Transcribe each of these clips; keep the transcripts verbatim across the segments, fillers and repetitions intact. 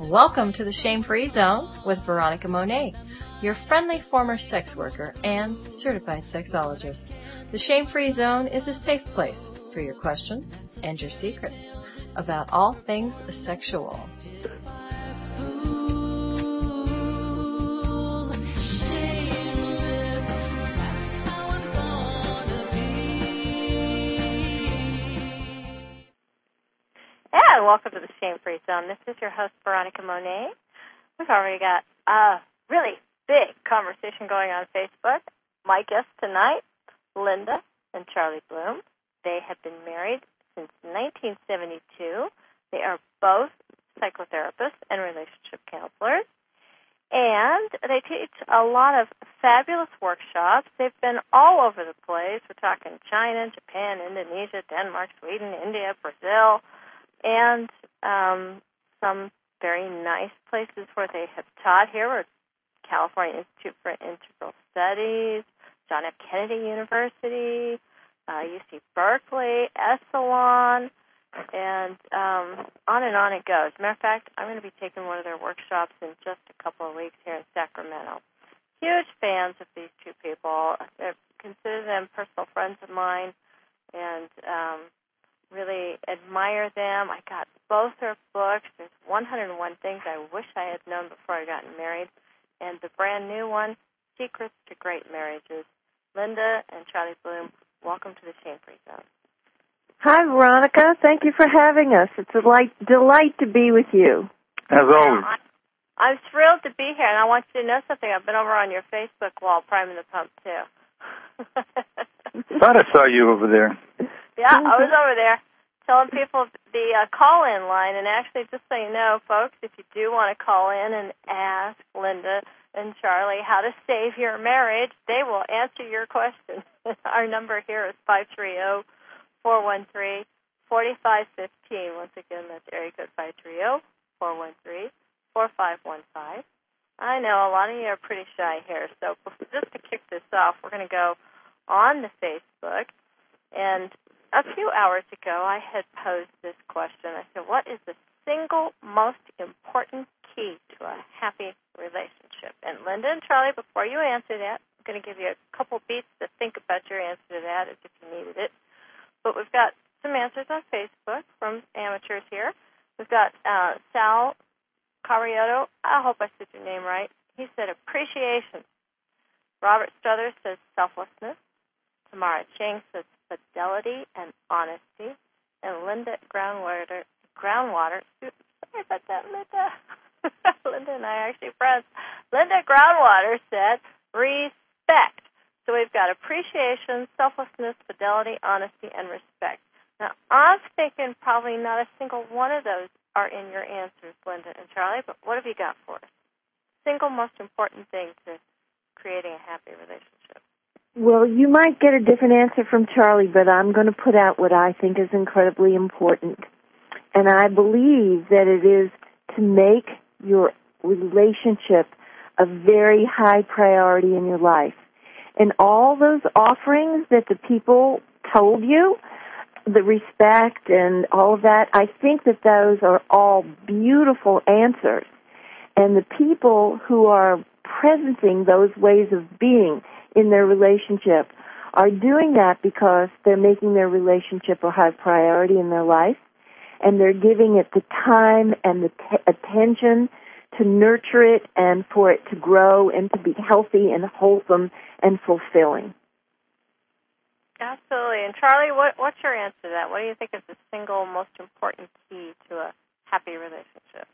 Welcome to the Shame-Free Zone with Veronica Monet, your friendly former sex worker and certified sexologist. The Shame-Free Zone is a safe place for your questions and your secrets about all things sexual. And welcome to the Shame-Free Zone. This is your host, Veronica Monet. We've already got a really big conversation going on Facebook. My guests tonight, Linda and Charlie Bloom. They have been married since nineteen seventy-two. They are both psychotherapists and relationship counselors. And they teach a lot of fabulous workshops. They've been all over the place. We're talking China, Japan, Indonesia, Denmark, Sweden, India, Brazil, and um, some very nice places where they have taught here are California Institute for Integral Studies, John F. Kennedy University, uh, U C Berkeley, Esalen, and um, on and on it goes. As a matter of fact, I'm going to be taking one of their workshops in just a couple of weeks here in Sacramento. Huge fans of these two people. I consider them personal friends of mine, and um, really admire them. I got both their books. There's one hundred one Things I Wish I Had Known Before I Got Married, and the brand new one, Secrets to Great Marriages. Linda and Charlie Bloom, welcome to the Shame-Free Zone. Hi, Veronica. Thank you for having us. It's a delight, delight to be with you. As always. I, I'm thrilled to be here, and I want you to know something. I've been over on your Facebook wall priming the pump, too. Thought I saw you over there. Yeah, I was over there telling people the uh, call-in line. And actually, just so you know, folks, if you do want to call in and ask Linda and Charlie how to save your marriage, they will answer your question. Our number here is five three zero, four one three, four five one five. Once again, that's area code five three zero, four one three, four five one five. I know a lot of you are pretty shy here, so just to kick this off, we're going to go on the Facebook. And a few hours ago, I had posed this question. I said, what is the single most important key to a happy relationship? And Linda and Charlie, before you answer that, I'm going to give you a couple beats to think about your answer to that as if you needed it. But we've got some answers on Facebook from amateurs here. We've got uh, Sal Carriotto. I hope I said your name right. He said appreciation. Robert Struthers says selflessness. Tamara Chang says fidelity and honesty. And Linda Groundwater, Groundwater, oops, sorry about that, Linda. Linda and I are actually friends. Linda Groundwater said respect. So we've got appreciation, selflessness, fidelity, honesty, and respect. Now, I'm thinking probably not a single one of those are in your answers, Linda and Charlie, but what have you got for us? Single most important thing to creating a happy relationship. Well, you might get a different answer from Charlie, but I'm going to put out what I think is incredibly important. And I believe that it is to make your relationship a very high priority in your life. And all those offerings that the people told you, the respect and all of that, I think that those are all beautiful answers. And the people who are presenting those ways of being in their relationship are doing that because they're making their relationship a high priority in their life, and they're giving it the time and the t- attention to nurture it and for it to grow and to be healthy and wholesome and fulfilling. Absolutely. And Charlie, what, what's your answer to that? What do you think is the single most important key to a happy relationship?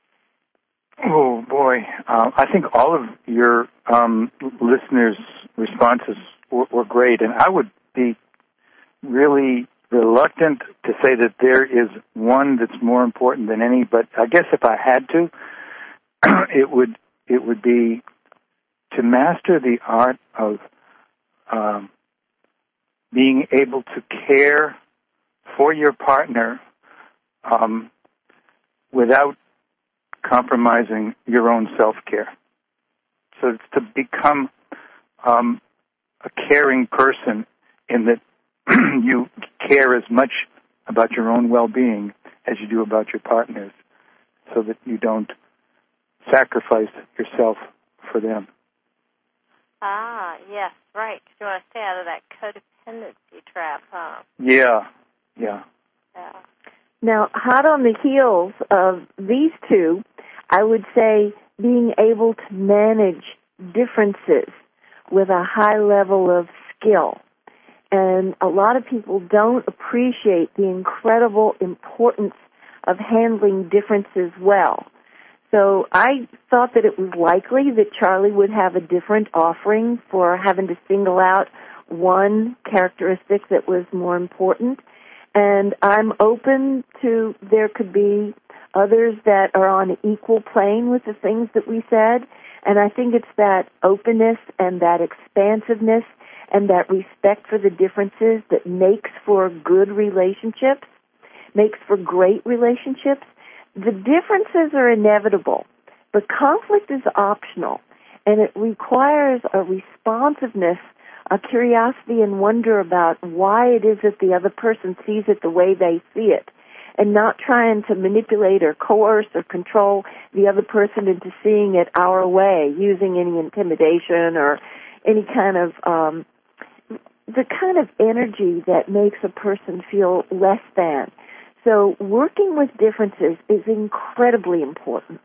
Oh, boy. Uh, I think all of your um, listeners' responses were, were great, and I would be really reluctant to say that there is one that's more important than any, but I guess if I had to, it would it would be to master the art of um, being able to care for your partner um, without compromising your own self-care. So it's to become um, a caring person in that you care as much about your own well-being as you do about your partner's, so that you don't sacrifice yourself for them. Ah, yes, right. 'Cause you want to stay out of that codependency trap, huh? Yeah, yeah. Yeah. Now, hot on the heels of these two, I would say being able to manage differences with a high level of skill. And a lot of people don't appreciate the incredible importance of handling differences well. So I thought that it was likely that Charlie would have a different offering for having to single out one characteristic that was more important. And I'm open to there could be others that are on an equal plane with the things that we said. And I think it's that openness and that expansiveness and that respect for the differences that makes for good relationships, makes for great relationships. The differences are inevitable, but conflict is optional, and it requires a responsiveness, a curiosity and wonder about why it is that the other person sees it the way they see it, and not trying to manipulate or coerce or control the other person into seeing it our way, using any intimidation or any kind of, um, the kind of energy that makes a person feel less than. So working with differences is incredibly important.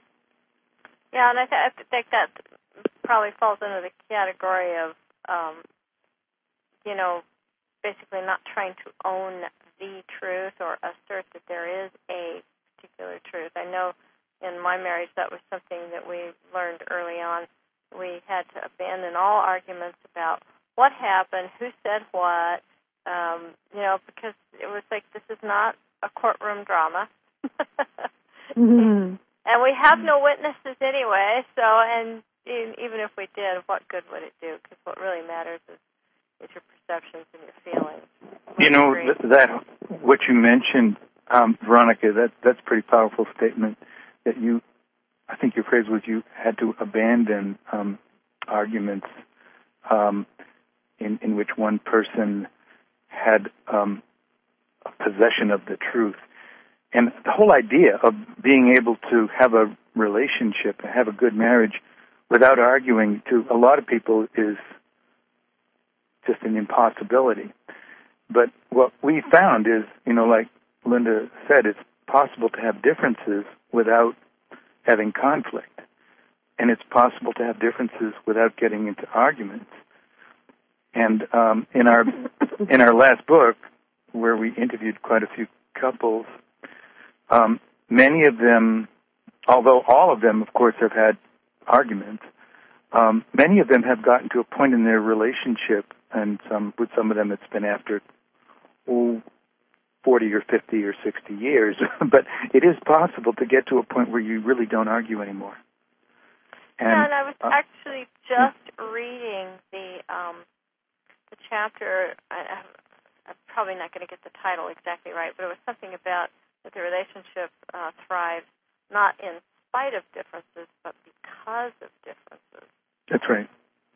Yeah, and I, th- I think that probably falls into the category of, um, you know, basically not trying to own the truth or assert that there is a particular truth. I know in my marriage that was something that we learned early on. We had to abandon all arguments about what happened, who said what, um, you know, because it was like, this is not a courtroom drama. Mm-hmm. And we have no witnesses anyway, so, and even if we did, what good would it do? Because what really matters is, is your perceptions and your feelings. You know, th- that, what you mentioned, um, Veronica, that that's a pretty powerful statement, that you, I think your phrase was you had to abandon um, arguments um, in, in which one person had um, a possession of the truth. And the whole idea of being able to have a relationship, have a good marriage without arguing, to a lot of people is just an impossibility. But what we found is, you know, like Linda said, it's possible to have differences without having conflict. And it's possible to have differences without getting into arguments. And um, in our in our last book, where we interviewed quite a few couples, um, many of them, although all of them, of course, have had arguments, um, many of them have gotten to a point in their relationship, and some with some of them it's been after oh, forty or fifty or sixty years, but it is possible to get to a point where you really don't argue anymore. And, yeah, and I was uh, actually just reading the um, the chapter. I, I'm probably not going to get the title exactly right, but it was something about that the relationship uh, thrives not in spite of differences, but because of differences. That's right.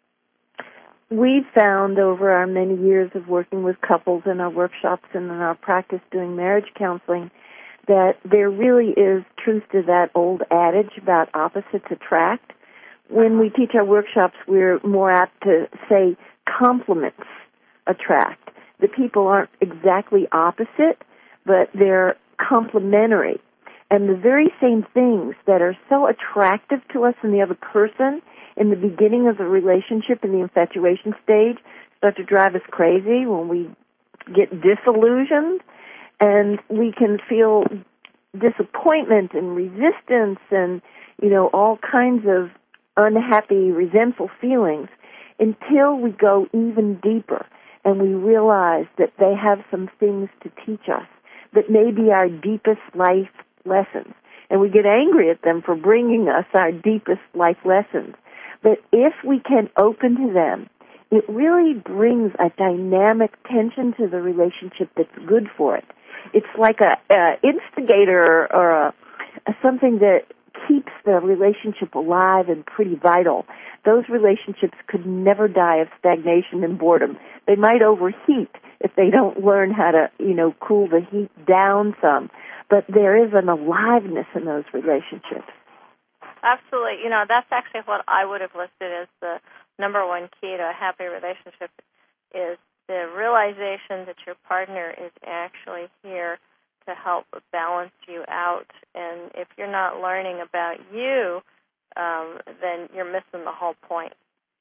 We've found over our many years of working with couples in our workshops and in our practice doing marriage counseling that there really is truth to that old adage about opposites attract. When we teach our workshops, we're more apt to say complements attract. The people aren't exactly opposite, but they're complementary. And the very same things that are so attractive to us in the other person in the beginning of the relationship, in the infatuation stage, start to drive us crazy when we get disillusioned, and we can feel disappointment and resistance and, you know, all kinds of unhappy, resentful feelings until we go even deeper and we realize that they have some things to teach us that may be our deepest life lessons. And we get angry at them for bringing us our deepest life lessons. But if we can open to them, it really brings a dynamic tension to the relationship that's good for it. It's like a, a instigator or a, a something that keeps the relationship alive and pretty vital. Those relationships could never die of stagnation and boredom. They might overheat if they don't learn how to, you know, cool the heat down some. But there is an aliveness in those relationships. absolutely. You know, that's actually what I would have listed as the number one key to a happy relationship is the realization that your partner is actually here to help balance you out. And if you're not learning about you, um, then you're missing the whole point.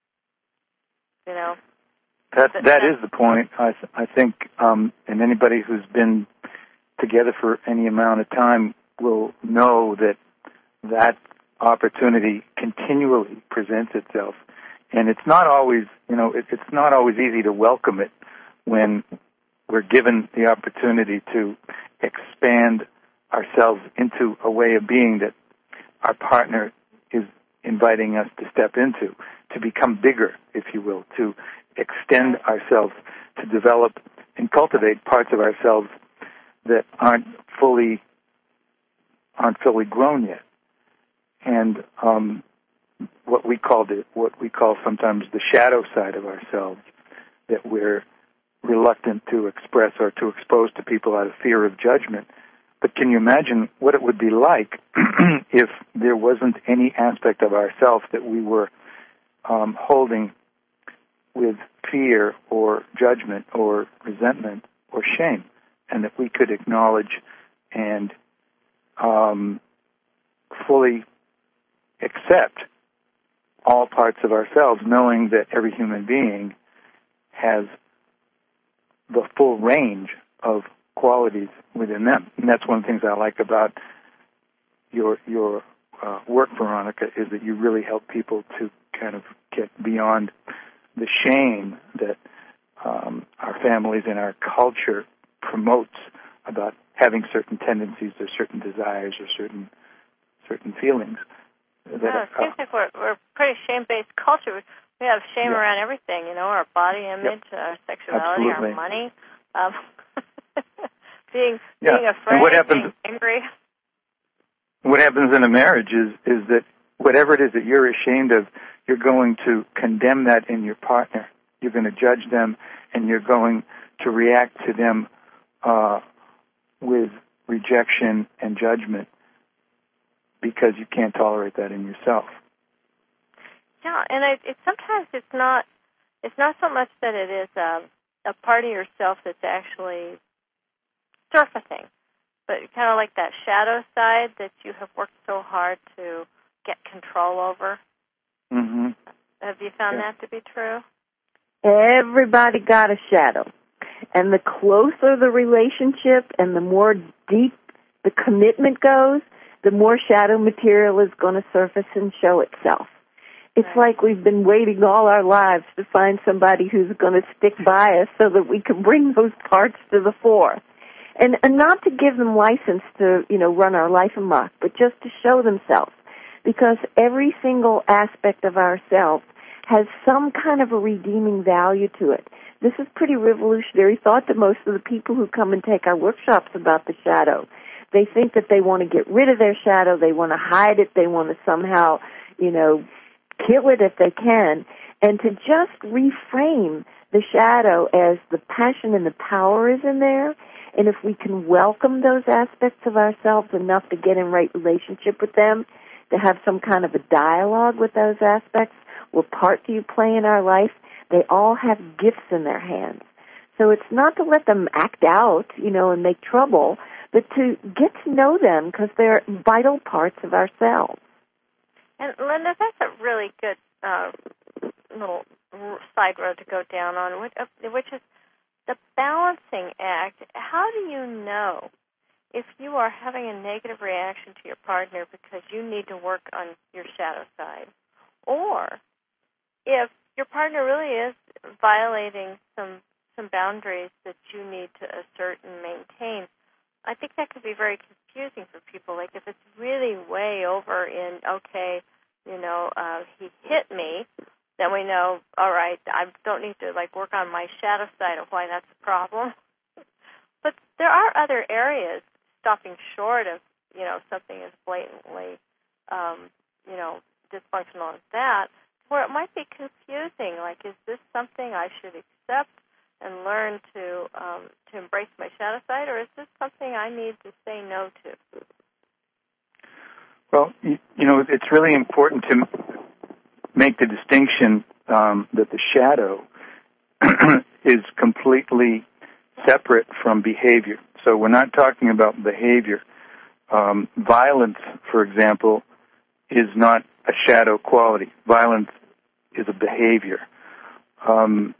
You know? That, that is the point. I, th- I think, um, and anybody who's been together for any amount of time will know that that opportunity continually presents itself. And it's not always, you know, it, it's not always easy to welcome it when we're given the opportunity to expand ourselves into a way of being that our partner is inviting us to step into, to become bigger, if you will, to extend ourselves, to develop and cultivate parts of ourselves that aren't fully aren't fully grown yet. And um, what we call the, what we call sometimes the shadow side of ourselves that we're reluctant to express or to expose to people out of fear of judgment. But can you imagine what it would be like if there wasn't any aspect of ourselves that we were um, holding with fear or judgment or resentment or shame, and that we could acknowledge and um, fully accept all parts of ourselves, knowing that every human being has the full range of qualities within them. And that's one of the things I like about your your uh, work, Veronica, is that you really help people to kind of get beyond the shame that um, our families and our culture promotes about having certain tendencies or certain desires or certain certain feelings. That, yeah, it seems uh, like we're, we're a pretty shame-based culture. We have shame yeah. around everything, you know, our body image, yep. our sexuality, Absolutely. our money, um, being yeah. being afraid, and what happens, being angry. What happens in a marriage is, is that whatever it is that you're ashamed of, you're going to condemn that in your partner. You're going to judge them, and you're going to react to them uh, with rejection and judgment because you can't tolerate that in yourself. Yeah, and I, it, sometimes it's not it's not so much that it is a, a part of yourself that's actually surfacing, but kind of like that shadow side that you have worked so hard to get control over. Mm-hmm. Have you found yeah. that to be true? Everybody got a shadow. And the closer the relationship and the more deep the commitment goes, the more shadow material is going to surface and show itself. It's right. like we've been waiting all our lives to find somebody who's going to stick by us so that we can bring those parts to the fore. And, and not to give them license to, you know, run our life amok, but just to show themselves. Because every single aspect of ourselves has some kind of a redeeming value to it. This is pretty revolutionary thought to most of the people who come and take our workshops about the shadow. They think that they want to get rid of their shadow, they want to hide it, they want to somehow, you know, kill it if they can, and to just reframe the shadow as the passion and the power is in there, and if we can welcome those aspects of ourselves enough to get in right relationship with them, to have some kind of a dialogue with those aspects, what part do you play in our life? They all have gifts in their hands. So it's not to let them act out, you know, and make trouble, but to get to know them because they're vital parts of ourselves. And Linda, that's a really good uh, little side road to go down on, which, uh, which is the balancing act. How do you know if you are having a negative reaction to your partner because you need to work on your shadow side, or if your partner really is violating some some boundaries that you need to assert and maintain? I think that could be very confusing for people. Like if it's really way over in, okay, you know, uh, he hit me, then we know, all right, I don't need to like work on my shadow side of why that's a problem. But there are other areas stopping short of, you know, something as blatantly, um, you know, dysfunctional as that, where it might be confusing. Like, is this something I should accept and learn to um, to embrace my shadow side, or is this something I need to say no to? Well, you, you know, it's really important to make the distinction um, that the shadow is completely separate from behavior. So we're not talking about behavior. Um, violence, for example, is not a shadow quality. Violence is a behavior. Um,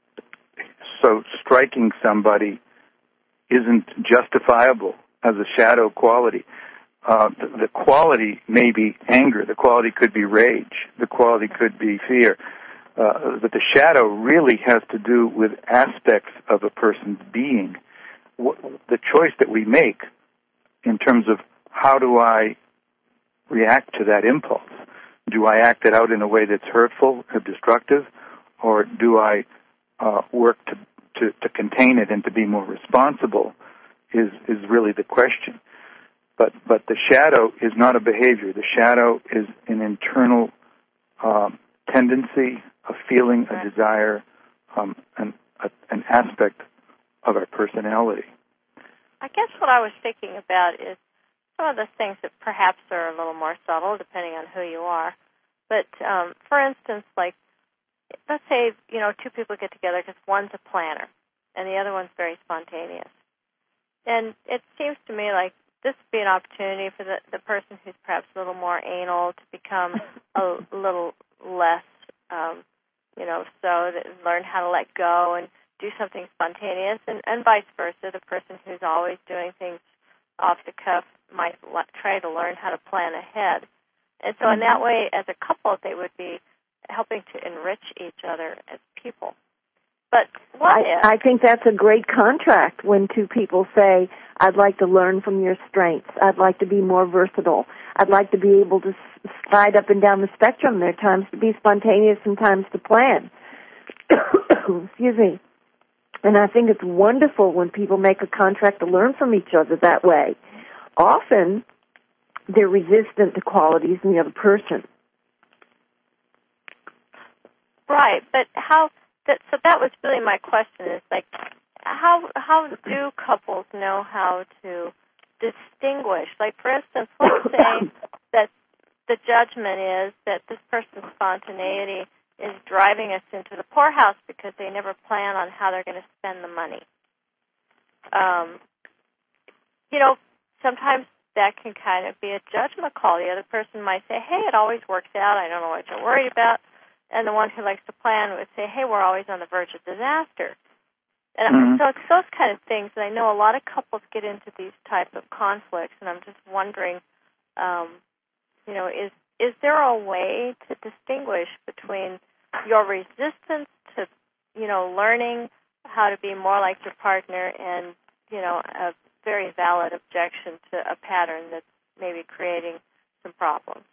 so striking somebody isn't justifiable as a shadow quality. Uh, the, the quality may be anger. The quality could be rage. The quality could be fear. Uh, but the shadow really has to do with aspects of a person's being. What, the choice that we make in terms of how do I react to that impulse? Do I act it out in a way that's hurtful or destructive, or do I uh, work to, to, to contain it and to be more responsible is, is really the question. But but the shadow is not a behavior. The shadow is an internal um, tendency, a feeling, a desire, um, an, a, an aspect of our personality. I guess what I was thinking about is some of the things that perhaps are a little more subtle, depending on who you are. But um, for instance, like let's say you know two people get together because one's a planner and the other one's very spontaneous, and it seems to me like this would be an opportunity for the, the person who's perhaps a little more anal to become a little less, um, you know, so that learn how to let go and do something spontaneous, and, and vice versa. The person who's always doing things off the cuff might le- try to learn how to plan ahead. And so in that way, as a couple, they would be helping to enrich each other as people. But what I, if? I think that's a great contract when two people say, I'd like to learn from your strengths. I'd like to be more versatile. I'd like to be able to slide up and down the spectrum. There are times to be spontaneous and times to plan. Excuse me. And I think it's wonderful when people make a contract to learn from each other that way. Often, they're resistant to qualities in the other person. Right, but how... That, so that was really my question, is like, how how do couples know how to distinguish? Like, for instance, let's say that the judgment is that this person's spontaneity is driving us into the poorhouse because they never plan on how they're going to spend the money. Um, you know, sometimes that can kind of be a judgment call. The other person might say, hey, it always works out. I don't know what you're worried about. And the one who likes to plan would say, hey, we're always on the verge of disaster. And mm-hmm. so it's those kind of things. And I know a lot of couples get into these types of conflicts, and I'm just wondering, um, you know, is is there a way to distinguish between your resistance to, you know, learning how to be more like your partner and, you know, a very valid objection to a pattern that's maybe creating some problems?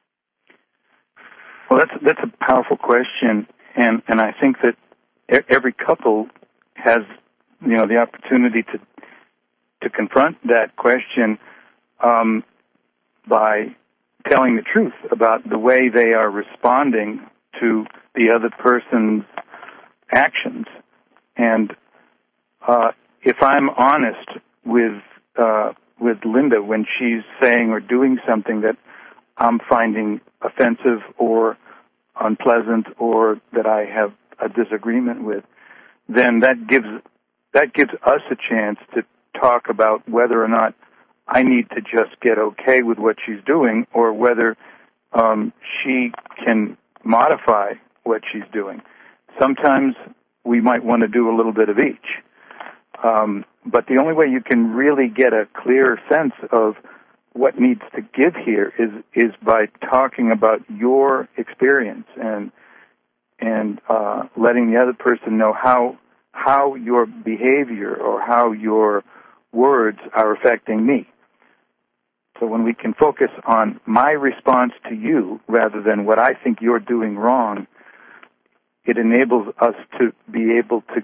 Well, that's that's a powerful question, and, and I think that every couple has, you know, the opportunity to to confront that question um, by telling the truth about the way they are responding to the other person's actions. And uh, if I'm honest with uh, with Linda when she's saying or doing something that I'm finding offensive or unpleasant or that I have a disagreement with, then that gives that gives us a chance to talk about whether or not I need to just get okay with what she's doing or whether um, she can modify what she's doing. Sometimes we might want to do a little bit of each. Um, but the only way you can really get a clear sense of what needs to give here is is by talking about your experience and and uh, letting the other person know how how your behavior or how your words are affecting me. So when we can focus on my response to you rather than what I think you're doing wrong, it enables us to be able to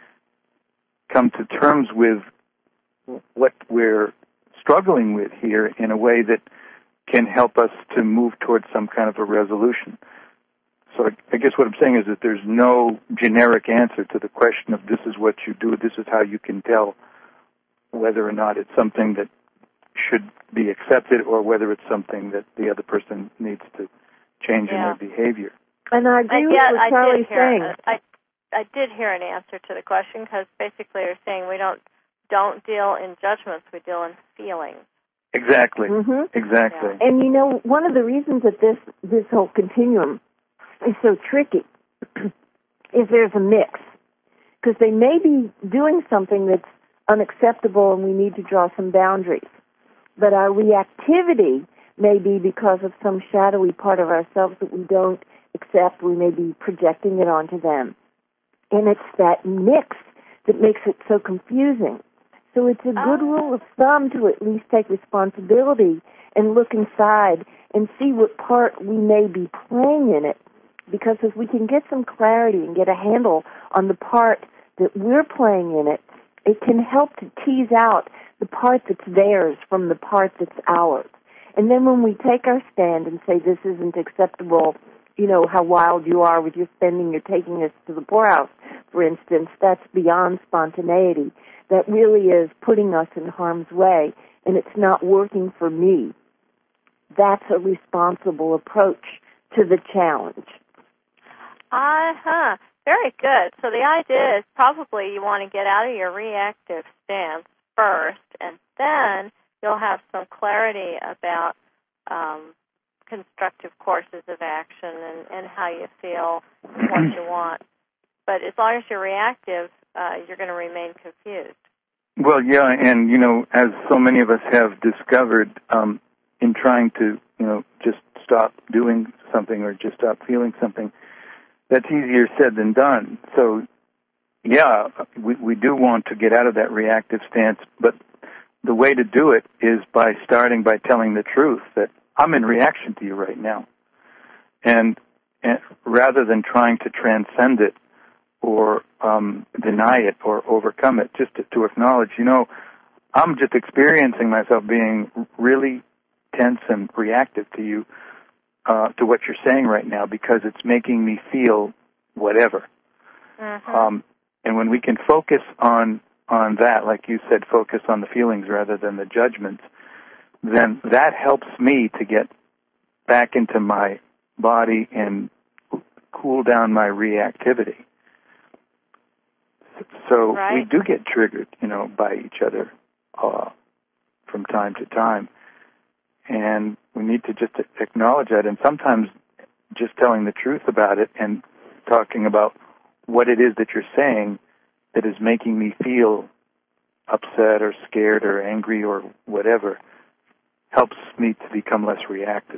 come to terms with what we're struggling with here in a way that can help us to move towards some kind of a resolution. So I guess what I'm saying is that there's no generic answer to the question of this is what you do, this is how you can tell whether or not it's something that should be accepted or whether it's something that the other person needs to change yeah. in their behavior. And I agree and with yet, what I Charlie's did hear, saying. I, I did hear an answer to the question because basically you're saying we don't don't deal in judgments, we deal in feelings. Exactly. Mm-hmm. Exactly. Yeah. And you know, one of the reasons that this this whole continuum is so tricky is there's a mix. Because they may be doing something that's unacceptable and we need to draw some boundaries. But our reactivity may be because of some shadowy part of ourselves that we don't accept. We may be projecting it onto them. And it's that mix that makes it so confusing. So it's a good Oh. rule of thumb to at least take responsibility and look inside and see what part we may be playing in it. Because if we can get some clarity and get a handle on the part that we're playing in it, it can help to tease out the part that's theirs from the part that's ours. And then when we take our stand and say this isn't acceptable, you know, how wild you are with your spending, you're taking us to the poorhouse, for instance, that's beyond spontaneity. That really is putting us in harm's way, and it's not working for me. That's a responsible approach to the challenge. Uh-huh. Very good. So the idea is probably you want to get out of your reactive stance first, and then you'll have some clarity about um, constructive courses of action and, and how you feel and what you want. But as long as you're reactive, uh, you're going to remain confused. Well, yeah, and, you know, as so many of us have discovered, um, in trying to, you know, just stop doing something or just stop feeling something, that's easier said than done. So, yeah, we, we do want to get out of that reactive stance, but the way to do it is by starting by telling the truth that I'm in reaction to you right now. And, and rather than trying to transcend it or um, deny it or overcome it, just to, to acknowledge, you know, I'm just experiencing myself being really tense and reactive to you, uh, to what you're saying right now, because it's making me feel whatever. Mm-hmm. Um, and when we can focus on on that, like you said, focus on the feelings rather than the judgments, then that helps me to get back into my body and cool down my reactivity. So right. we do get triggered, you know, by each other uh, from time to time. And we need to just acknowledge that. And sometimes just telling the truth about it and talking about what it is that you're saying that is making me feel upset or scared or angry or whatever helps me to become less reactive.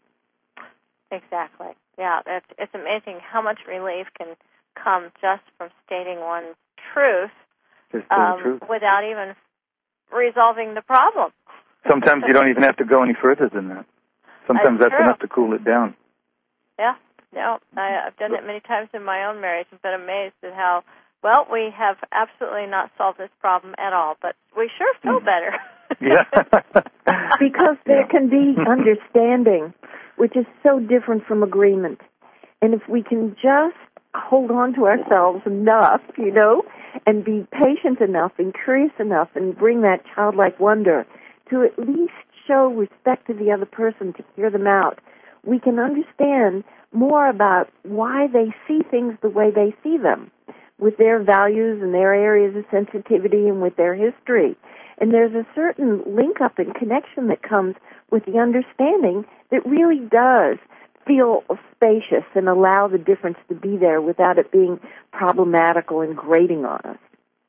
Exactly. Yeah, it's, it's amazing how much relief can come just from stating one's truth, Just um, the truth. without even resolving the problem. Sometimes you don't even have to go any further than that. Sometimes that's that's enough to cool it down. Yeah, no, I, I've done it many times in my own marriage and been amazed at how, well, we have absolutely not solved this problem at all, but we sure feel better. Yeah. Because there can be understanding, which is so different from agreement. And if we can just hold on to ourselves enough, you know, and be patient enough and curious enough and bring that childlike wonder to at least show respect to the other person, to hear them out, we can understand more about why they see things the way they see them, with their values and their areas of sensitivity and with their history. And there's a certain link-up and connection that comes with the understanding that really does feel spacious and allow the difference to be there without it being problematical and grating on us.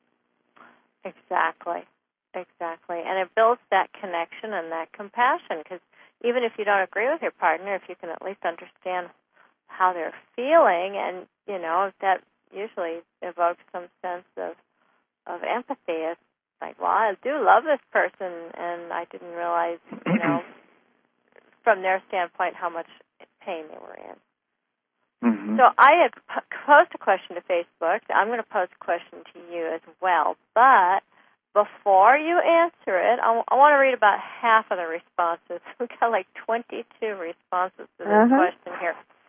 Exactly. Exactly. And it builds that connection and that compassion, because even if you don't agree with your partner, if you can at least understand how they're feeling, and, you know, that usually evokes some sense of, of empathy. It's like, well, I do love this person, and I didn't realize, you know, from their standpoint how much pain they were in. Mm-hmm. So I had p- posed a question to Facebook. I'm going to pose a question to you as well, but before you answer it, I, w- I want to read about half of the responses. We've got like twenty-two responses to this uh-huh. question here.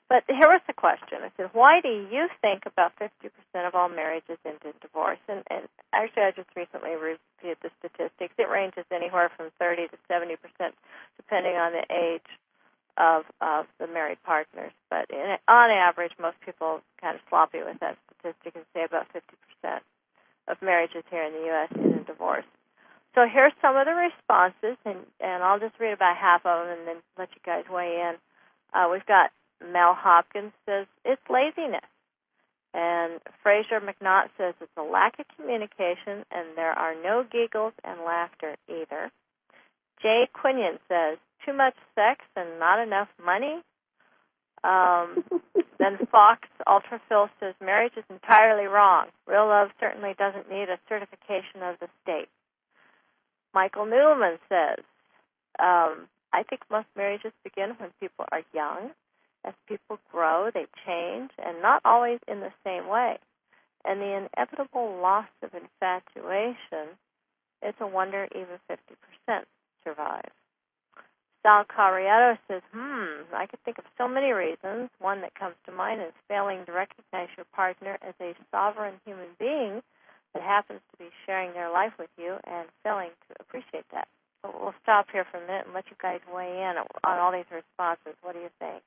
But here was the question. I said, why do you think about fifty percent of all marriages end in divorce? And, and actually, I just recently reviewed the statistics. It ranges anywhere from thirty to seventy percent, depending on the age of, of the married partners. But in, on average, most people kind of sloppy with that statistic and say about fifty percent of marriages here in the U S end in divorce. So here's some of the responses, and, and I'll just read about half of them and then let you guys weigh in. Uh, we've got Mel Hopkins says it's laziness. And Fraser McNaught says it's a lack of communication, and there are no giggles and laughter either. Jay Quinion says too much sex and not enough money. Um, then Fox Ultraphil says marriage is entirely wrong. Real love certainly doesn't need a certification of the state. Michael Newman says, um, I think most marriages begin when people are young. As people grow, they change, and not always in the same way. And the inevitable loss of infatuation, it's a wonder even fifty percent survive. Sal Carriero says, hmm, I could think of so many reasons. One that comes to mind is failing to recognize your partner as a sovereign human being that happens to be sharing their life with you and failing to appreciate that. So we'll stop here for a minute and let you guys weigh in on all these responses. What do you think?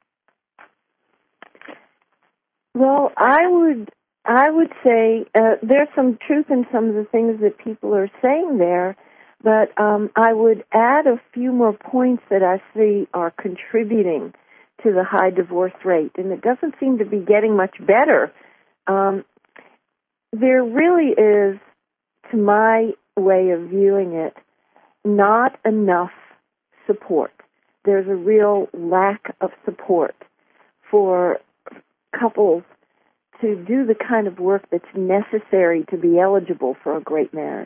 Well, I would I would say uh, there's some truth in some of the things that people are saying there, but um, I would add a few more points that I see are contributing to the high divorce rate, and it doesn't seem to be getting much better. Um, there really is, to my way of viewing it, not enough support. There's a real lack of support for couples to do the kind of work that's necessary to be eligible for a great marriage.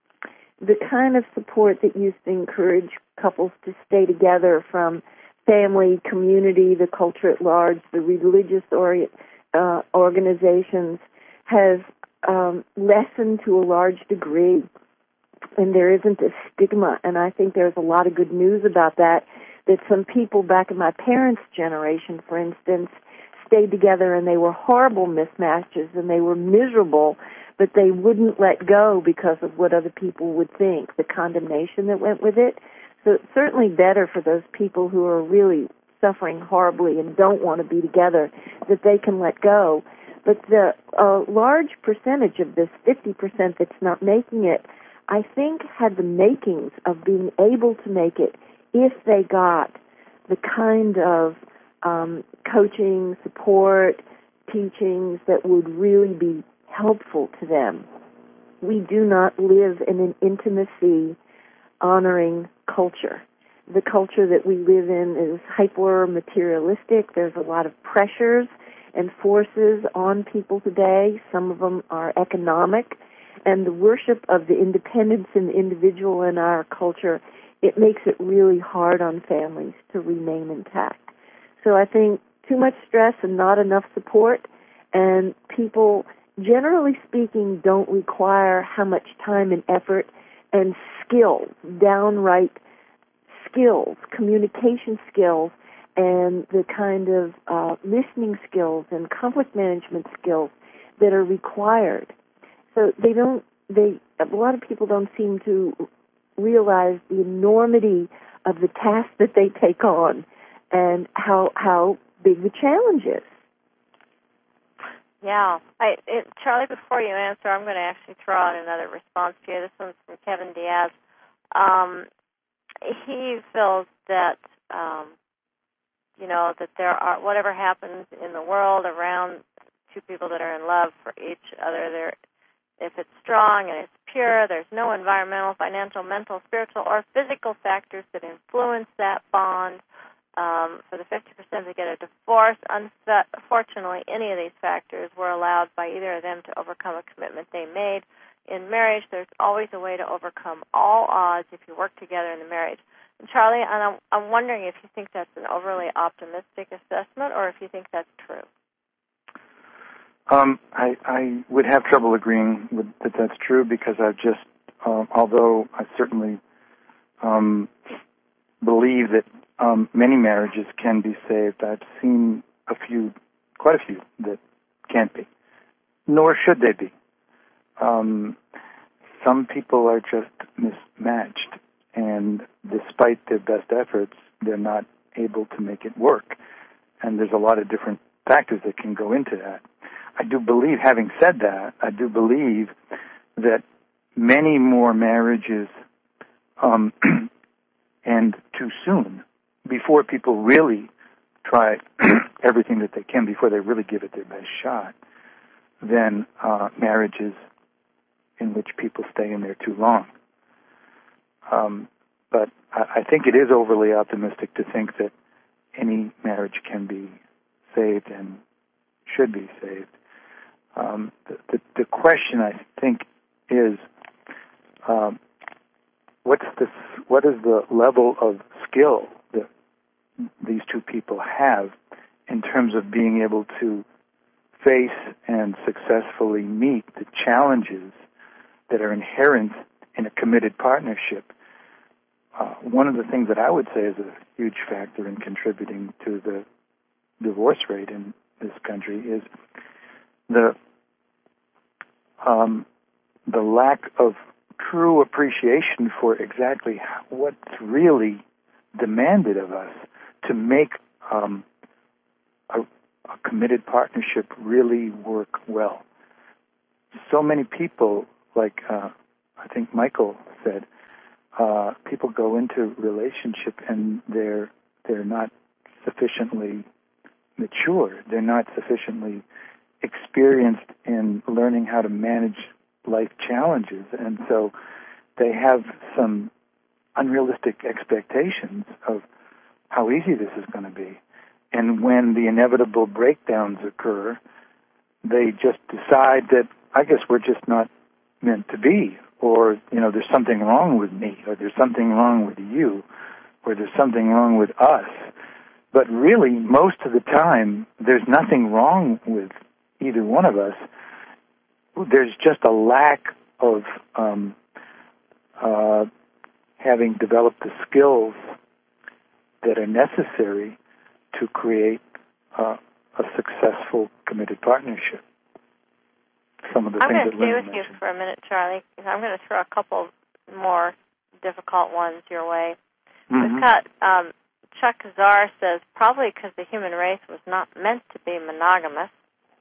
The kind of support that used to encourage couples to stay together from family, community, the culture at large, the religious ori- uh, organizations has um, lessened to a large degree, and there isn't a stigma, and I think there's a lot of good news about that, that some people back in my parents' generation, for instance, stayed together and they were horrible mismatches and they were miserable, but they wouldn't let go because of what other people would think, the condemnation that went with it. So it's certainly better for those people who are really suffering horribly and don't want to be together, that they can let go. But the uh, large percentage of this fifty percent that's not making it, I think had the makings of being able to make it if they got the kind of um, coaching, support, teachings that would really be helpful to them. We do not live in an intimacy honoring culture. The culture that we live in is hyper-materialistic. There's a lot of pressures and forces on people today. Some of them are economic. And the worship of the independence and the individual in our culture, it makes it really hard on families to remain intact. So I think too much stress and not enough support, and people, generally speaking, don't require how much time and effort and skills, downright skills, communication skills, and the kind of uh, listening skills and conflict management skills that are required. So they don't, they, a lot of people don't seem to realize the enormity of the task that they take on and how how big the challenge is. Yeah. I, it, Charlie, before you answer, I'm going to actually throw out another response to you. This one's from Kevin Diaz. Um, he feels that, um, you know, that there are, whatever happens in the world around two people that are in love for each other, there, if it's strong and it's pure, there's no environmental, financial, mental, spiritual, or physical factors that influence that bond. Um, for the fifty percent that get a divorce, unfortunately, any of these factors were allowed by either of them to overcome a commitment they made. In marriage, there's always a way to overcome all odds if you work together in the marriage. And Charlie, and I'm, I'm wondering if you think that's an overly optimistic assessment or if you think that's true. Um, I, I would have trouble agreeing with, that that's true because I've just, um, although I certainly um, believe that Um, many marriages can be saved. I've seen a few, quite a few that can't be, nor should they be. Um, some people are just mismatched, and despite their best efforts, they're not able to make it work. And there's a lot of different factors that can go into that. I do believe, having said that, I do believe that many more marriages um, end too soon, before people really try everything that they can, before they really give it their best shot, than uh, marriages in which people stay in there too long. Um, but I, I think it is overly optimistic to think that any marriage can be saved and should be saved. Um, the, the, the question, I think, is um, what's the what is the level of skill that these two people have in terms of being able to face and successfully meet the challenges that are inherent in a committed partnership. Uh, one of the things that I would say is a huge factor in contributing to the divorce rate in this country is the um, the lack of true appreciation for exactly how, what's really demanded of us to make um, a, a committed partnership really work well. So many people, like uh, I think Michael said, uh, people go into relationship and they're they're not sufficiently mature. They're not sufficiently experienced in learning how to manage life challenges, and so they have some unrealistic expectations of how easy this is going to be. And when the inevitable breakdowns occur, they just decide that, I guess we're just not meant to be, or, you know, there's something wrong with me, or there's something wrong with you, or there's something wrong with us. But really, most of the time, there's nothing wrong with either one of us. There's just a lack of um, uh, having developed the skills that are necessary to create uh, a successful committed partnership. Some of the I'm things going to that stay Linda with mentioned. you for a minute, Charlie, because I'm going to throw a couple more difficult ones your way. Mm-hmm. We've got um, Chuck Czar says, probably because the human race was not meant to be monogamous.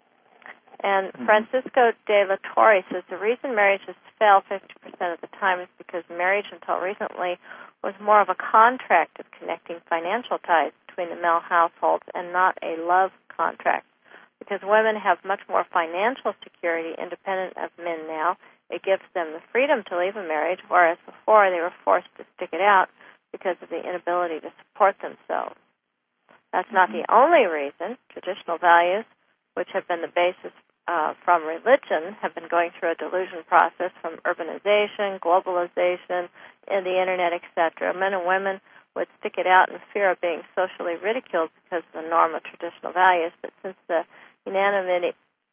And mm-hmm. Francisco de la Torre says, the reason marriages fail fifty percent of the time is because marriage until recently was more of a contract of connecting financial ties between the male households and not a love contract. Because women have much more financial security independent of men now, it gives them the freedom to leave a marriage, whereas before they were forced to stick it out because of the inability to support themselves. That's not the only reason. Traditional values, which have been the basis uh, from religion, have been going through a delusion process from urbanization, globalization, and the Internet, et cetera. Men and women would stick it out in fear of being socially ridiculed because of the norm of traditional values. But since the unanimity,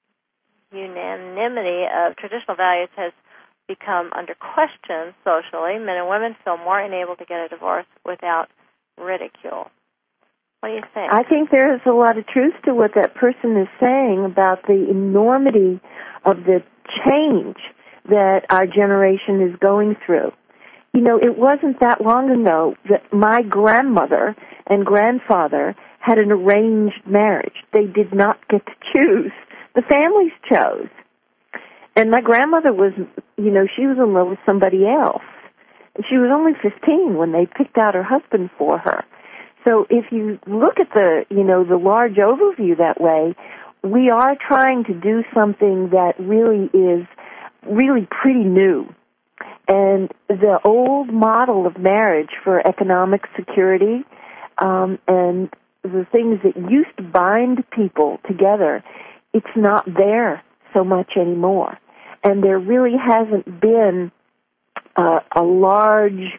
unanimity of traditional values has become under question socially, men and women feel more enabled to get a divorce without ridicule. What do you think? I think there is a lot of truth to what that person is saying about the enormity of the change that our generation is going through. You know, it wasn't that long ago that my grandmother and grandfather had an arranged marriage. They did not get to choose. The families chose. And my grandmother was, you know, she was in love with somebody else. And she was only fifteen when they picked out her husband for her. So if you look at the, you know, the large overview that way, we are trying to do something that really is really pretty new. And the old model of marriage for economic security um, and the things that used to bind people together, it's not there so much anymore. And there really hasn't been uh, a large,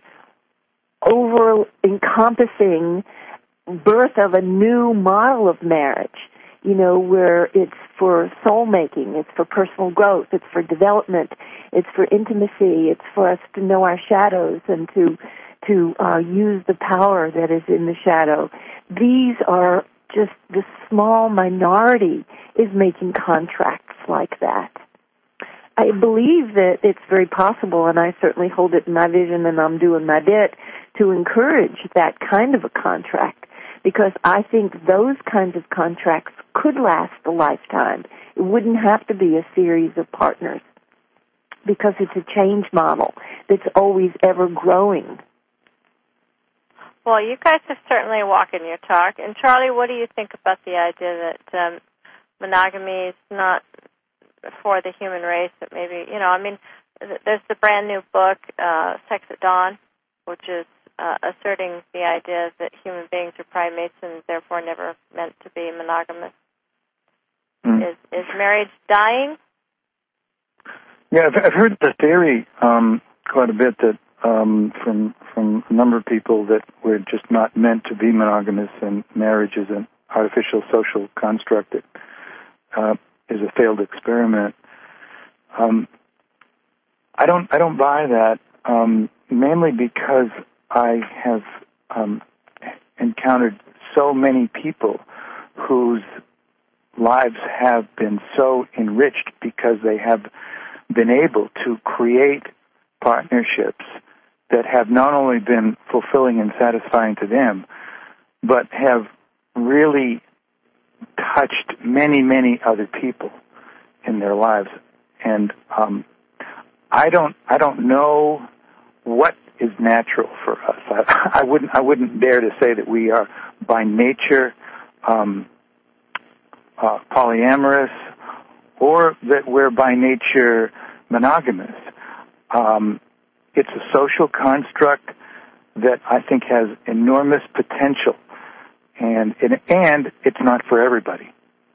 over-encompassing birth of a new model of marriage, you know, where it's for soul-making, it's for personal growth, it's for development, it's for intimacy, it's for us to know our shadows and to to uh, use the power that is in the shadow. These are just the small minority is making contracts like that. I believe that it's very possible, and I certainly hold it in my vision, and I'm doing my bit to encourage that kind of a contract, because I think those kinds of contracts could last a lifetime. It wouldn't have to be a series of partners, because it's a change model that's always ever growing. Well, you guys are certainly walking your talk. And Charlie, what do you think about the idea that um, monogamy is not for the human race, that maybe, you know, I mean, there's the brand new book, uh, Sex at Dawn, which is uh, asserting the idea that human beings are primates and therefore never meant to be monogamous. Mm. Is is marriage dying? Yeah, I've, I've heard the theory um, quite a bit that um, from from a number of people that we're just not meant to be monogamous, and marriage is an artificial social construct that uh, is a failed experiment. Um, I don't I don't buy that, um, mainly because I have um, encountered so many people whose lives have been so enriched because they have been able to create partnerships that have not only been fulfilling and satisfying to them, but have really touched many, many other people in their lives. And um, I don't, I don't know what is natural for us. I, I wouldn't, I wouldn't dare to say that we are by nature um, uh, polyamorous, or that we're by nature monogamous. Um, it's a social construct that I think has enormous potential, and it, and it's not for everybody.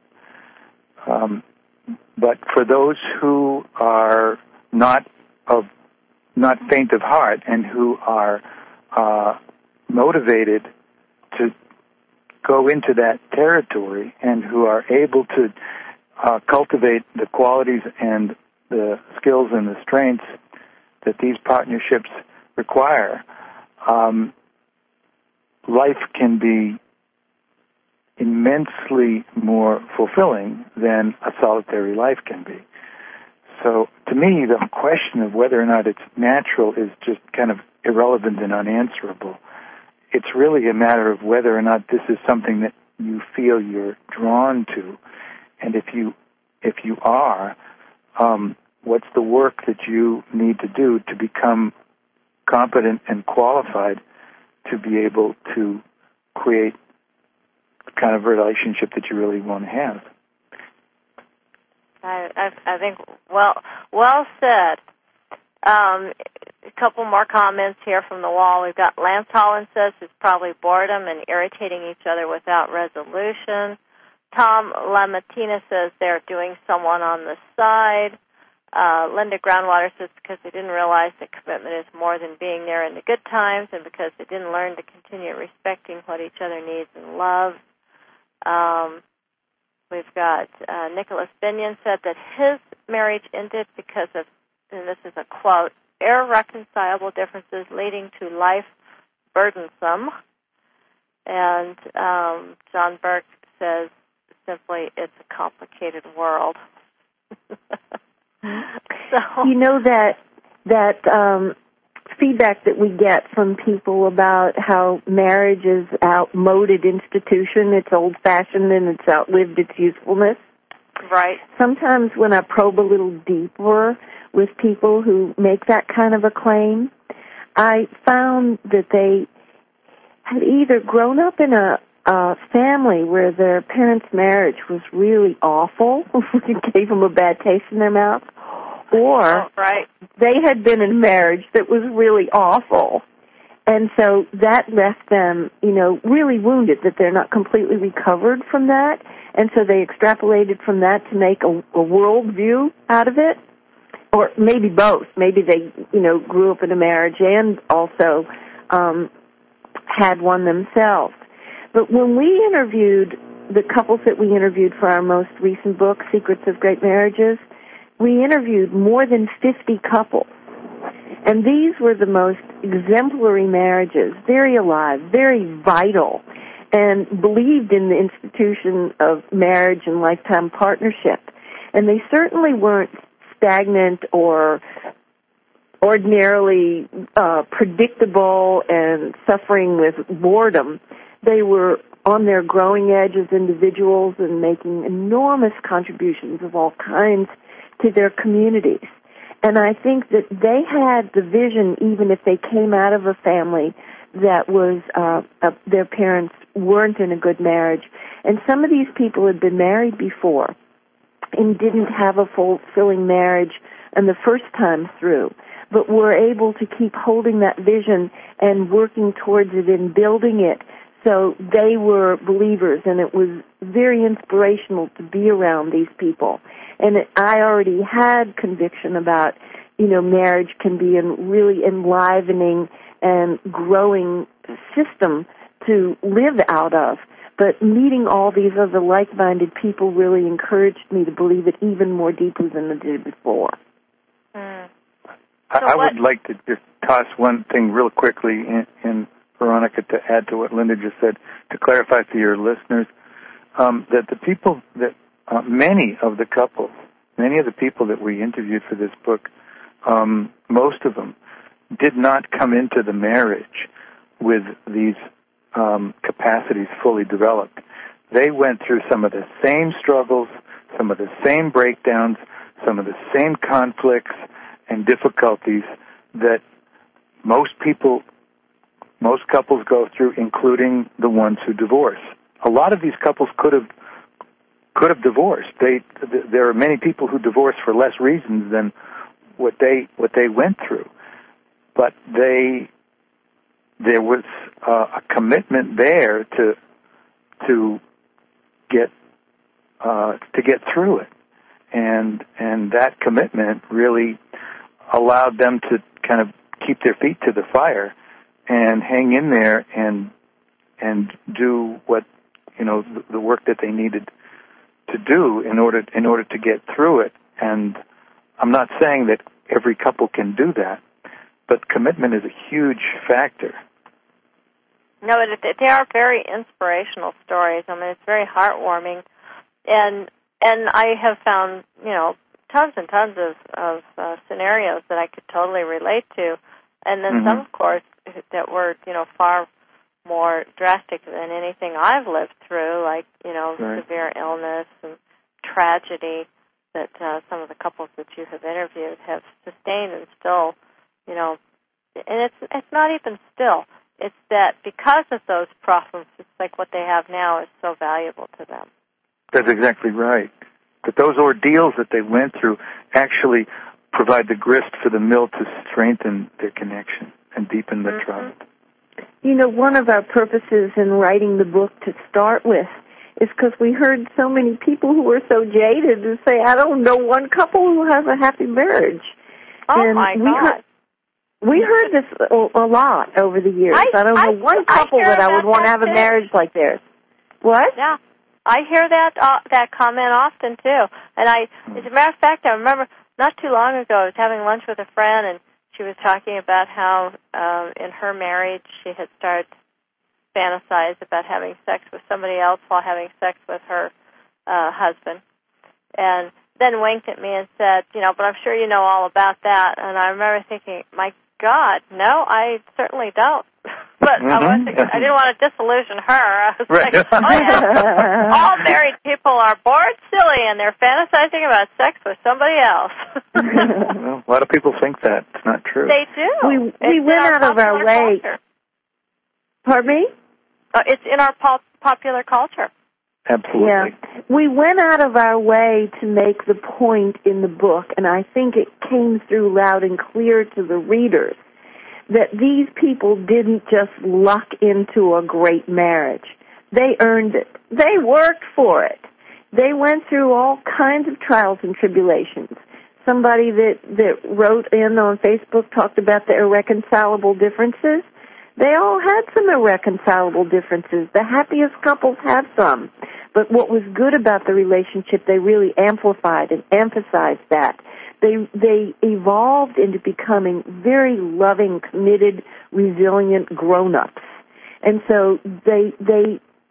Um, but for those who are not of not faint of heart and who are uh, motivated to go into that territory and who are able to uh, cultivate the qualities and the skills and the strengths that these partnerships require, um, life can be immensely more fulfilling than a solitary life can be. So to me, the question of whether or not it's natural is just kind of irrelevant and unanswerable. It's really a matter of whether or not this is something that you feel you're drawn to. And if you if you are, um, what's the work that you need to do to become competent and qualified to be able to create the kind of relationship that you really want to have? I, I, I think well, well said. Um, a couple more comments here from the wall. We've got Lance Holland says it's probably boredom and irritating each other without resolution. Tom Lamatina says they're doing someone on the side. Uh, Linda Groundwater says because they didn't realize that commitment is more than being there in the good times, and because they didn't learn to continue respecting what each other needs and loves. Um, we've got uh, Nicholas Binion said that his marriage ended because of, and this is a quote, irreconcilable differences leading to life burdensome. And um, John Burke says simply, it's a complicated world. So, you know that that um, feedback that we get from people about how marriage is outmoded institution, it's old-fashioned and it's outlived its usefulness. Right. Sometimes when I probe a little deeper with people who make that kind of a claim, I found that they had either grown up in a a family where their parents' marriage was really awful, it gave them a bad taste in their mouth, or oh, right. they had been in a marriage that was really awful. And so that left them, you know, really wounded that they're not completely recovered from that. And so they extrapolated from that to make a, a world view out of it. Or maybe both. Maybe they, you know, grew up in a marriage and also um, had one themselves. But when we interviewed the couples that we interviewed for our most recent book, Secrets of Great Marriages, we interviewed more than fifty couples. And these were the most exemplary marriages, very alive, very vital. and believed in the institution of marriage and lifetime partnership. And they certainly weren't stagnant or ordinarily uh, predictable and suffering with boredom. They were on their growing edge as individuals and making enormous contributions of all kinds to their communities. And I think that they had the vision, even if they came out of a family that was, uh, uh, their parents weren't in a good marriage. And some of these people had been married before and didn't have a fulfilling marriage and the first time through, but were able to keep holding that vision and working towards it and building it. So they were believers, and it was very inspirational to be around these people. And it, I already had conviction about, you know, marriage can be a really enlivening and growing system to live out of. But meeting all these other like-minded people really encouraged me to believe it even more deeply than I did before. Mm. I, I would like to just toss one thing real quickly in, in Veronica, to add to what Linda just said, to clarify for your listeners, um, that the people that, uh, many of the couples, many of the people that we interviewed for this book, um, most of them did not come into the marriage with these um, capacities fully developed. They went through some of the same struggles, some of the same breakdowns, some of the same conflicts and difficulties that most people Most couples go through, including the ones who divorce. A lot of these couples could have could have divorced. They, there are many people who divorce for less reasons than what they what they went through. But they there was uh, a commitment there to to get uh, to get through it, and and that commitment really allowed them to kind of keep their feet to the fire and hang in there and and do what, you know, the, the work that they needed to do in order in order to get through it. And I'm not saying that every couple can do that, but commitment is a huge factor. No, it, they are very inspirational stories. I mean, it's very heartwarming, and and I have found, you know, tons and tons of of uh, scenarios that I could totally relate to, and then mm-hmm. some, of course, that were, you know, far more drastic than anything I've lived through, like, you know, right. severe illness and tragedy that uh, some of the couples that you have interviewed have sustained, and still, you know, and it's it's not even still. It's that because of those problems, it's like what they have now is so valuable to them. That's exactly right. But those ordeals that they went through actually provide the grist for the mill to strengthen their connection and deepen the mm-hmm. trust. You know, one of our purposes in writing the book to start with is because we heard so many people who were so jaded to say, I don't know one couple who has a happy marriage. Oh, and my we God. Heard, we heard this a, a lot over the years. I, I don't know I, one couple I that I would want to have too. a marriage like theirs. What? Yeah. I hear that uh, that comment often, too. And I, as a matter of fact, I remember not too long ago I was having lunch with a friend, and she was talking about how um, in her marriage she had started fantasized about having sex with somebody else while having sex with her uh, husband. And then winked at me and said, you know, but I'm sure you know all about that. And I remember thinking, my God, no, I certainly don't. But mm-hmm. I wasn't, I didn't want to disillusion her. I was right. like, oh, yeah. All married people are bored silly, and they're fantasizing about sex with somebody else. Well, a lot of people think that. It's not true. They do. We, we went out of our way. Culture. Pardon me? Uh, it's in our pop- popular culture. Absolutely. Yeah. We went out of our way to make the point in the book, and I think it came through loud and clear to the readers, that these people didn't just luck into a great marriage. They earned it. They worked for it. They went through all kinds of trials and tribulations. Somebody that, that wrote in on Facebook talked about the irreconcilable differences. They all had some irreconcilable differences. The happiest couples have some. But what was good about the relationship, they really amplified and emphasized that. They they evolved into becoming very loving, committed, resilient grown-ups. And so they they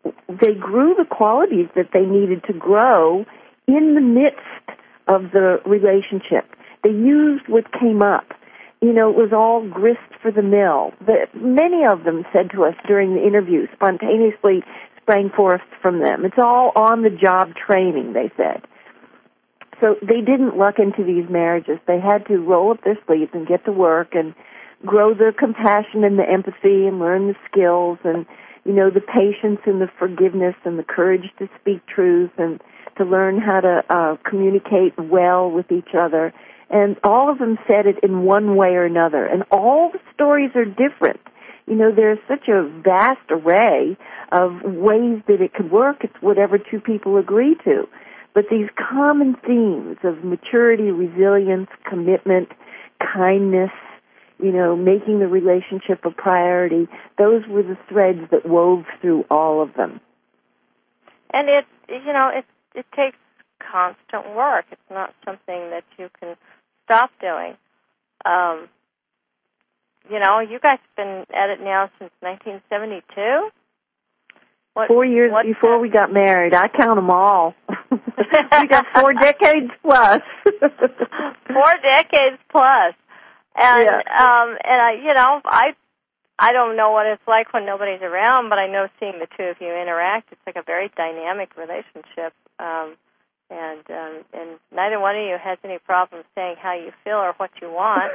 they grew the qualities that they needed to grow in the midst of the relationship. They used what came up. You know, it was all grist for the mill. The, many of them said to us during the interview, spontaneously sprang forth from them. It's all on-the-job training, they said. So they didn't luck into these marriages. They had to roll up their sleeves and get to work and grow the compassion and the empathy and learn the skills and, you know, the patience and the forgiveness and the courage to speak truth and to learn how to uh, communicate well with each other. And all of them said it in one way or another. And all the stories are different. You know, there's such a vast array of ways that it could work. It's whatever two people agree to. But these common themes of maturity, resilience, commitment, kindness, you know, making the relationship a priority, those were the threads that wove through all of them. And it, you know, it, it takes constant work. It's not something that you can stop doing. Um, you know, you guys have been at it now since nineteen seventy-two? What, four years what, before we got married. I count them all. We got four decades plus. Four decades plus. And, yeah. um, and I, you know, I, I don't know what it's like when nobody's around, but I know seeing the two of you interact, it's like a very dynamic relationship. Um, And um, and neither one of you has any problem saying how you feel or what you want.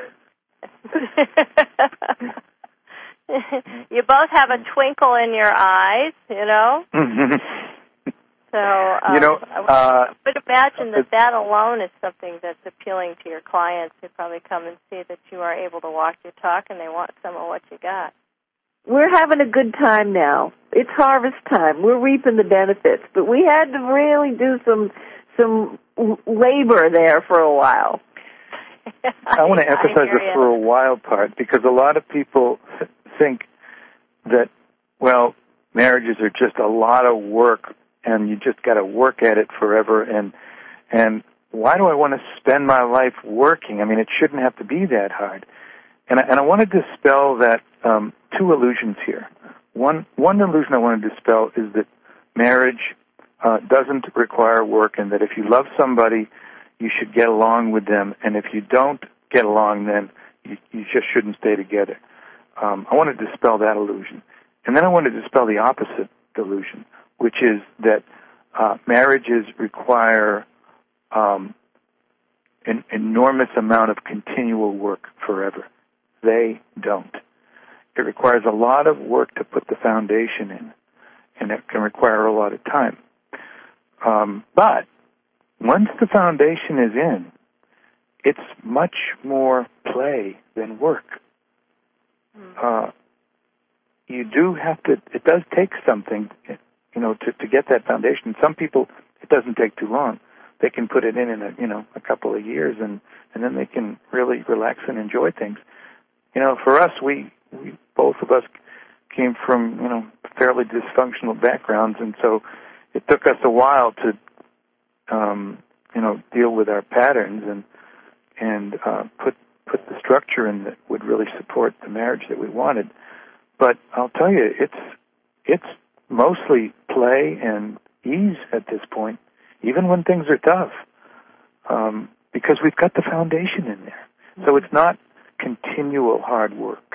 You both have a twinkle in your eyes, you know. So um, you know, uh, I would imagine that that alone is something that's appealing to your clients. They probably come and see that you are able to walk your talk, and they want some of what you got. We're having a good time now. It's harvest time. We're reaping the benefits, but we had to really do some. some labor there for a while. I want to emphasize the for a while part because a lot of people think that, well, marriages are just a lot of work and you just got to work at it forever. And and why do I want to spend my life working? I mean, it shouldn't have to be that hard. And I, and I want to dispel that um, two illusions here. One one illusion I want to dispel is that marriage Uh, doesn't require work, and that if you love somebody, you should get along with them, and if you don't get along, then you, you just shouldn't stay together. Um, I want to dispel that illusion. And then I want to dispel the opposite delusion, which is that uh, marriages require um, an enormous amount of continual work forever. They don't. It requires a lot of work to put the foundation in, and it can require a lot of time. Um, but once the foundation is in, it's much more play than work. Uh, you do have to, it does take something, you know, to, to get that foundation. Some people, it doesn't take too long. They can put it in in a, you know, a couple of years and, and then they can really relax and enjoy things. You know, for us, we, we, both of us came from, you know, fairly dysfunctional backgrounds, and so it took us a while to, um, you know, deal with our patterns and and uh, put put the structure in that would really support the marriage that we wanted. But I'll tell you, it's it's mostly play and ease at this point, even when things are tough, um, because we've got the foundation in there. So it's not continual hard work.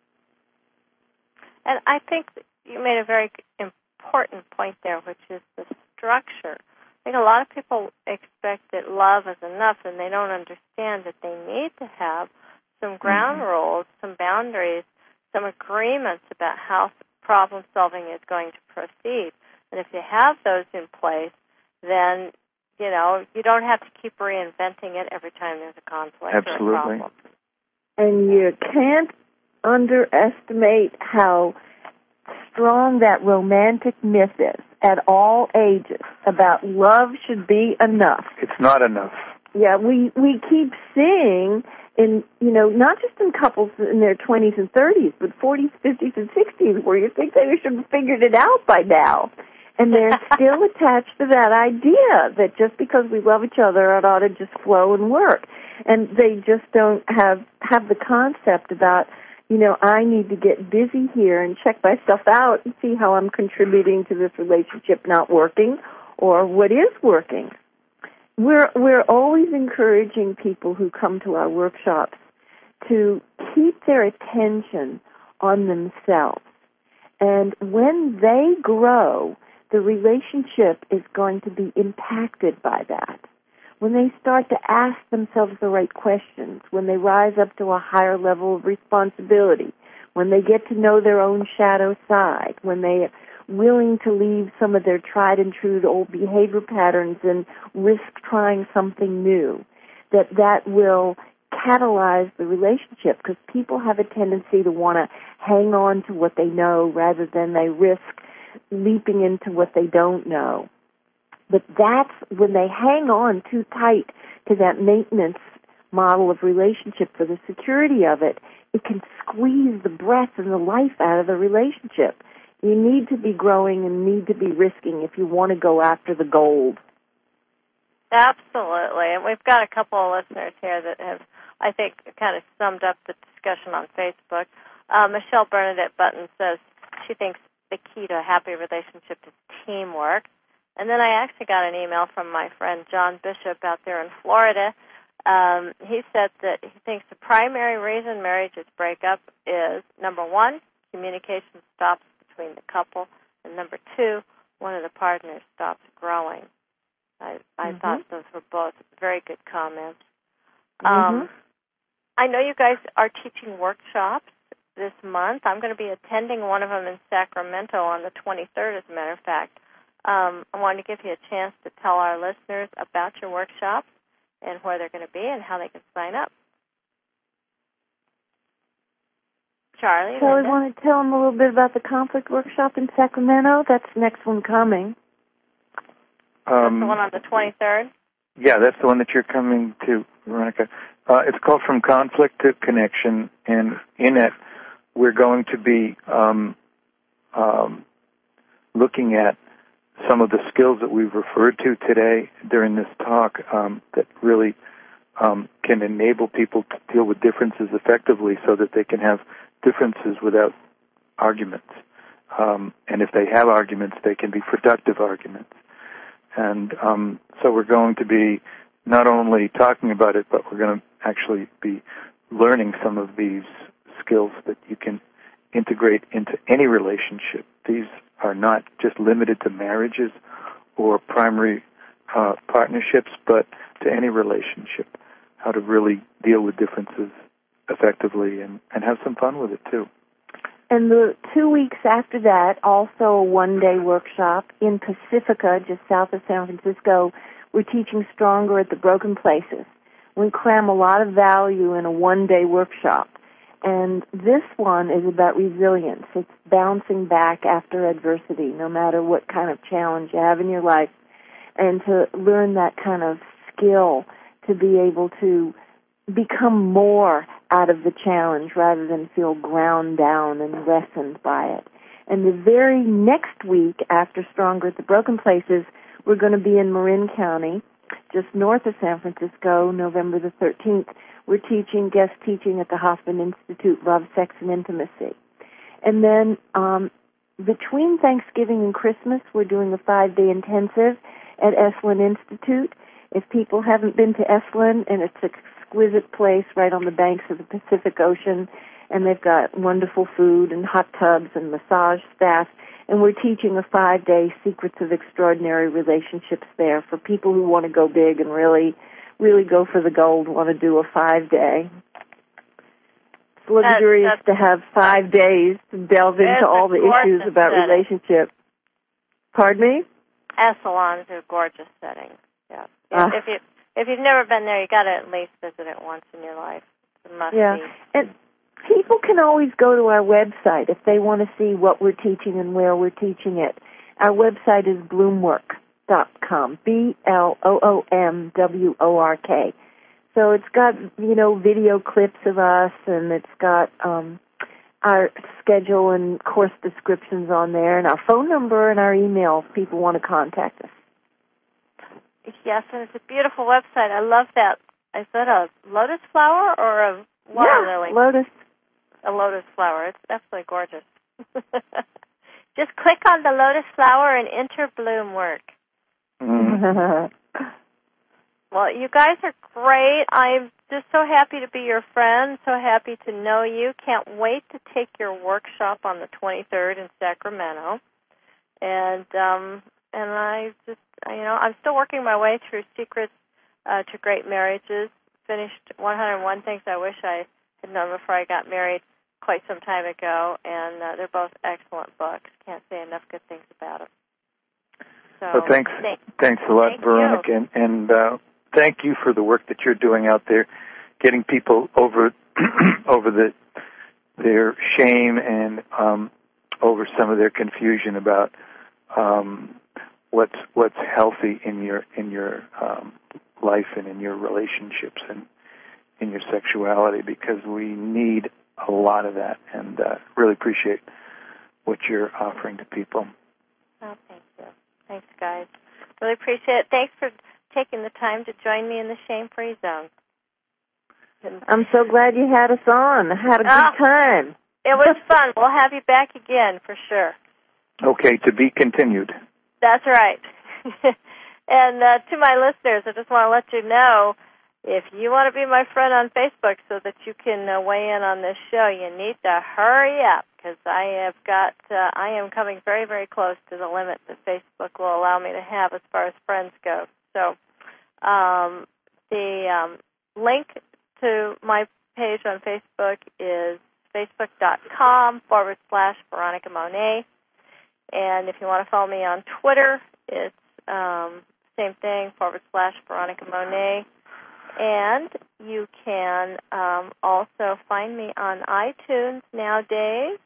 And I think you made a very important point there, which is the structure. I think a lot of people expect that love is enough, and they don't understand that they need to have some ground mm-hmm. rules, some boundaries, some agreements about how problem solving is going to proceed. And if you have those in place, then, you know, you don't have to keep reinventing it every time there's a conflict Absolutely. or a problem. And you can't underestimate how strong that romantic myth is at all ages about love should be enough. It's not enough. Yeah, we we keep seeing in, you know, not just in couples in their twenties and thirties, but forties, fifties, and sixties, where you think they should have figured it out by now. And they're still attached to that idea that just because we love each other, it ought to just flow and work. And they just don't have have the concept about, you know, I need to get busy here and check myself out and see how I'm contributing to this relationship not working or what is working. We're we're always encouraging people who come to our workshops to keep their attention on themselves. And when they grow, the relationship is going to be impacted by that. When they start to ask themselves the right questions, when they rise up to a higher level of responsibility, when they get to know their own shadow side, when they are willing to leave some of their tried and true old behavior patterns and risk trying something new, that that will catalyze the relationship, because people have a tendency to want to hang on to what they know rather than they risk leaping into what they don't know. But that's when they hang on too tight to that maintenance model of relationship for the security of it, it can squeeze the breath and the life out of the relationship. You need to be growing and need to be risking if you want to go after the gold. Absolutely. And we've got a couple of listeners here that have, I think, kind of summed up the discussion on Facebook. Uh, Michelle Bernadette Button says she thinks the key to a happy relationship is teamwork. And then I actually got an email from my friend John Bishop out there in Florida. Um, he said that he thinks the primary reason marriages break up is, number one, communication stops between the couple, and number two, one of the partners stops growing. I, I mm-hmm. thought those were both very good comments. Mm-hmm. Um, I know you guys are teaching workshops this month. I'm going to be attending one of them in Sacramento on the twenty-third, as a matter of fact. Um, I wanted to give you a chance to tell our listeners about your workshops and where they're going to be and how they can sign up. Charlie? So I want to tell them a little bit about the conflict workshop in Sacramento. That's the next one coming. Um, that's the one on the twenty-third? Yeah, that's the one that you're coming to, Veronica. Uh, it's called From Conflict to Connection, and in it we're going to be um, um, looking at some of the skills that we've referred to today during this talk um, that really um, can enable people to deal with differences effectively so that they can have differences without arguments. Um, and if they have arguments, they can be productive arguments. And um, so we're going to be not only talking about it, but we're going to actually be learning some of these skills that you can integrate into any relationship. These are not just limited to marriages or primary uh, partnerships, but to any relationship, how to really deal with differences effectively and, and have some fun with it, too. And the two weeks after that, also a one-day workshop in Pacifica, just south of San Francisco. We're teaching Stronger at the Broken Places. We cram a lot of value in a one-day workshop. And this one is about resilience. It's bouncing back after adversity, no matter what kind of challenge you have in your life, and to learn that kind of skill to be able to become more out of the challenge rather than feel ground down and lessened by it. And the very next week after Stronger at the Broken Places, we're going to be in Marin County, just north of San Francisco, November the thirteenth. We're teaching, guest teaching at the Hoffman Institute, Love, Sex, and Intimacy. And then um, between Thanksgiving and Christmas, we're doing a five-day intensive at Esalen Institute. If people haven't been to Esalen, and it's an exquisite place right on the banks of the Pacific Ocean, and they've got wonderful food and hot tubs and massage staff, and we're teaching a five-day Secrets of Extraordinary Relationships there for people who want to go big and really really go for the gold, want to do a five-day. It's luxurious that, to have five days to delve into all the issues about setting. relationships. Pardon me? Esalen is a gorgeous setting. Yeah. Uh, if you if you've never been there, you got to at least visit it once in your life. It's a must yeah. see. And people can always go to our website if they want to see what we're teaching and where we're teaching it. Our website is bloomwork dot com, B L O O M W O R K. So it's got, you know, video clips of us, and it's got um, our schedule and course descriptions on there, and our phone number and our email if people want to contact us. Yes, and it's a beautiful website. I love that. Is that a lotus flower or a water yeah, lily? lotus. a lotus flower. It's absolutely gorgeous. Just click on the lotus flower and enter bloom work. Mm. Well, you guys are great. I'm just so happy to be your friend, so happy to know you. Can't wait to take your workshop on the twenty-third in Sacramento. And um, and I just, you know, I'm still working my way through Secrets uh, to Great Marriages. Finished one hundred one Things I Wish I Had Known Before I Got Married quite some time ago, and uh, they're both excellent books. Can't say enough good things about them. So, well, thanks, thank, thanks a lot, thank Veronica, you. and, and uh, thank you for the work that you're doing out there, getting people over over the their shame and um, over some of their confusion about um, what's what's healthy in your in your um, life and in your relationships and in your sexuality, because we need a lot of that, and uh, really appreciate what you're offering to people. Oh, thank you. Thanks, guys. Really appreciate it. Thanks for taking the time to join me in the Shame-Free Zone. And I'm so glad you had us on. I had a good oh, time. It was fun. We'll have you back again for sure. Okay, to be continued. That's right. And uh, to my listeners, I just want to let you know, if you want to be my friend on Facebook so that you can uh, weigh in on this show, you need to hurry up, because I have got, uh, I am coming very, very close to the limit that Facebook will allow me to have as far as friends go. So um, the um, link to my page on Facebook is facebook.com forward slash Veronica Monet. And if you want to follow me on Twitter, it's um, same thing, forward slash Veronica Monet. And you can um, also find me on iTunes nowadays.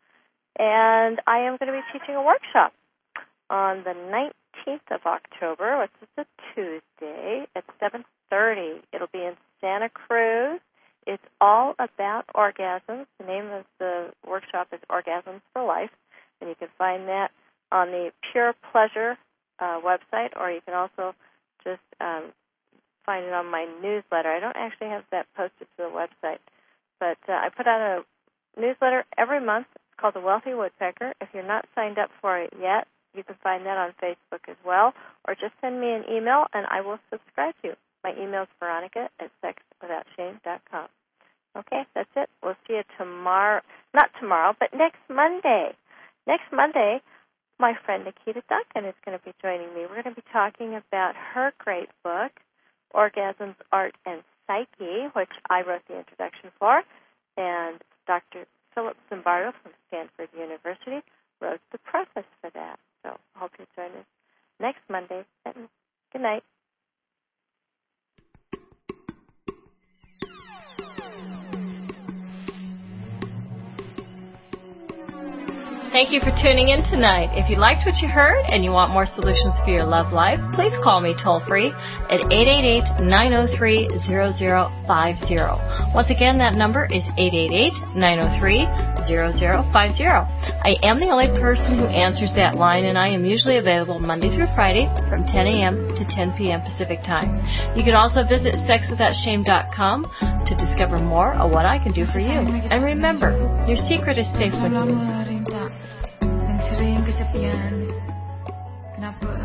And I am going to be teaching a workshop on the nineteenth of October, which is a Tuesday, at seven thirty. It'll be in Santa Cruz. It's all about orgasms. The name of the workshop is Orgasms for Life, and you can find that on the Pure Pleasure uh, website, or you can also just um, find it on my newsletter. I don't actually have that posted to the website, but uh, I put out a newsletter every month. It's called The Wealthy Woodpecker. If you're not signed up for it yet, you can find that on Facebook as well, or just send me an email, and I will subscribe to you. My email is Veronica at sex without shame dot com. Okay, that's it. We'll see you tomorrow. Not tomorrow, but next Monday. Next Monday, my friend Nikita Duncan is going to be joining me. We're going to be talking about her great book, Orgasms, Art, and Psyche, which I wrote the introduction for, and Doctor Philip Zimbardo from Stanford University wrote the preface for that. So I hope you join us next Monday. Good night. Thank you for tuning in tonight. If you liked what you heard and you want more solutions for your love life, please call me toll-free at eight eight eight, nine oh three, zero zero five zero. Once again, that number is eight eight eight, nine oh three, zero zero five zero. I am the only person who answers that line, and I am usually available Monday through Friday from ten a.m. to ten p.m. Pacific Time. You can also visit sex without shame dot com to discover more of what I can do for you. And remember, your secret is safe with you. Sering kesepian, kenapa